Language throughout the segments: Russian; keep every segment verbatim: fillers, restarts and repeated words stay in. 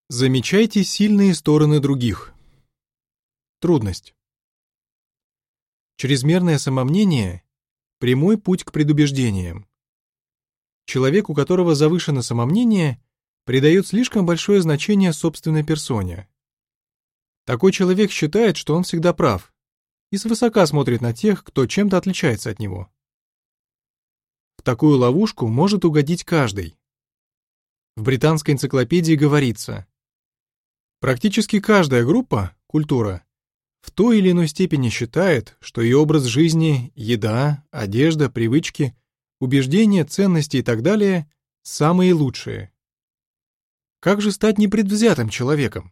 Замечайте сильные стороны других. Трудность. Чрезмерное самомнение – прямой путь к предубеждениям. Человек, у которого завышено самомнение, придает слишком большое значение собственной персоне. Такой человек считает, что он всегда прав, и свысока смотрит на тех, кто чем-то отличается от него. В такую ловушку может угодить каждый. В британской энциклопедии говорится: практически каждая группа, культура, в той или иной степени считает, что ее образ жизни, еда, одежда, привычки, убеждения, ценности и так далее самые лучшие. Как же стать непредвзятым человеком?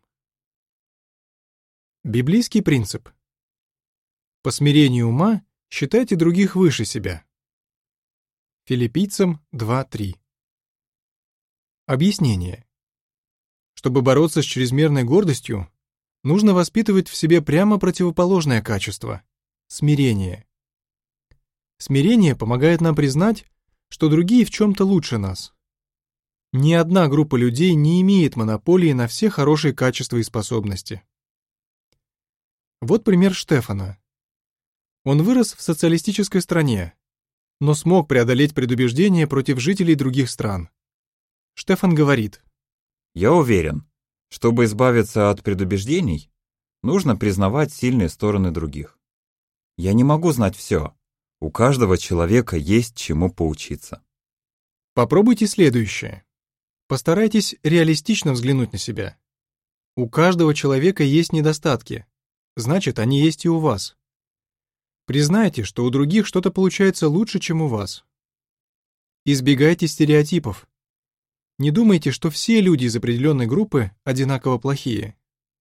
Библейский принцип. По смирению ума считайте других выше себя. Филиппийцам два три. Объяснение. Чтобы бороться с чрезмерной гордостью, нужно воспитывать в себе прямо противоположное качество – смирение. Смирение помогает нам признать, что другие в чем-то лучше нас. Ни одна группа людей не имеет монополии на все хорошие качества и способности. Вот пример Штефана. Он вырос в социалистической стране, но смог преодолеть предубеждения против жителей других стран. Штефан говорит: «Я уверен, чтобы избавиться от предубеждений, нужно признавать сильные стороны других. Я не могу знать все. У каждого человека есть чему поучиться». Попробуйте следующее. Постарайтесь реалистично взглянуть на себя. У каждого человека есть недостатки, значит, они есть и у вас. Признайте, что у других что-то получается лучше, чем у вас. Избегайте стереотипов. Не думайте, что все люди из определенной группы одинаково плохие.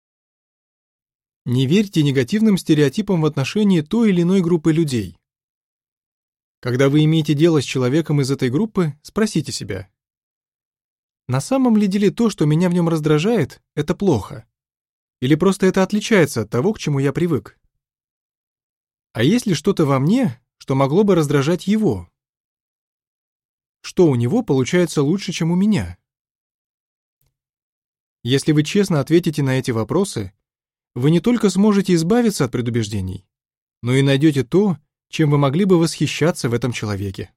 Не верьте негативным стереотипам в отношении той или иной группы людей. Когда вы имеете дело с человеком из этой группы, спросите себя: на самом ли деле то, что меня в нем раздражает, это плохо? Или просто это отличается от того, к чему я привык? А есть ли что-то во мне, что могло бы раздражать его? Что у него получается лучше, чем у меня? Если вы честно ответите на эти вопросы, вы не только сможете избавиться от предубеждений, но и найдете то, чем вы могли бы восхищаться в этом человеке.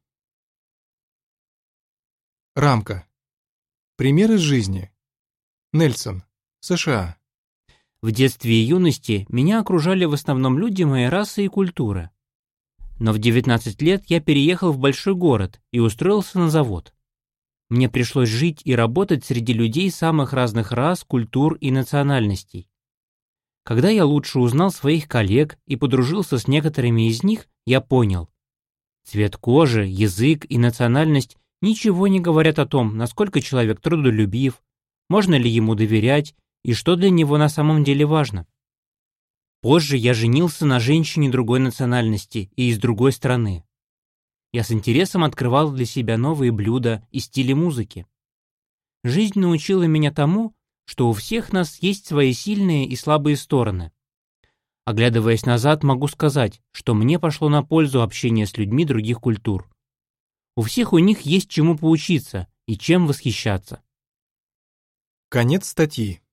Рамка. Пример из жизни. Нельсон, США. В детстве и юности меня окружали в основном люди моей расы и культуры. Но в девятнадцать лет я переехал в большой город и устроился на завод. Мне пришлось жить и работать среди людей самых разных рас, культур и национальностей. Когда я лучше узнал своих коллег и подружился с некоторыми из них, я понял: цвет кожи, язык и национальность ничего не говорят о том, насколько человек трудолюбив, можно ли ему доверять и что для него на самом деле важно. Позже я женился на женщине другой национальности и из другой страны. Я с интересом открывал для себя новые блюда и стили музыки. Жизнь научила меня тому, что у всех нас есть свои сильные и слабые стороны. Оглядываясь назад, могу сказать, что мне пошло на пользу общение с людьми других культур. У всех у них есть чему поучиться и чем восхищаться. Конец статьи.